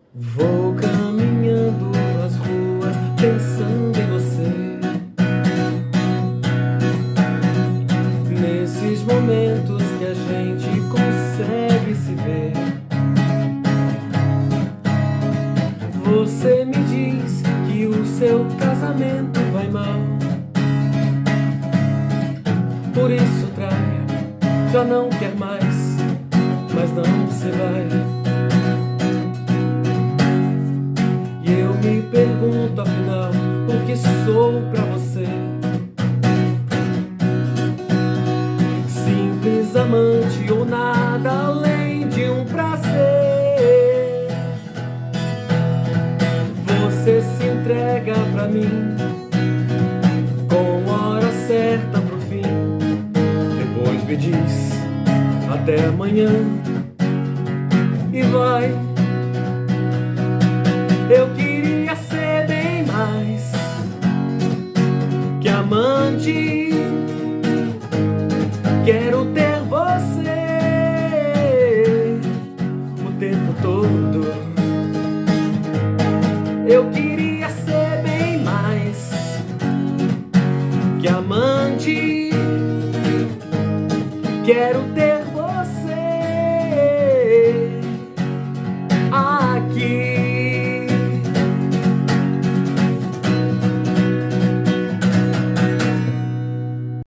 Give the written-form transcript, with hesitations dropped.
Vou caminhando nas ruas pensando em você. Nesses momentos que a gente consegue se ver. Você me diz que o seu casamento vai mal. Por isso trai, já não quer mais, mas não se vai. E eu me pergunto afinal, o que sou pra você? Simples amante ou nada além de um prazer? Você se entrega pra mim com a hora certa pro fim. Depois me diz até amanhã e vai. Eu queria ser bem mais que amante. Quero ter você o tempo todo. Eu queria ser bem mais que amante. Quero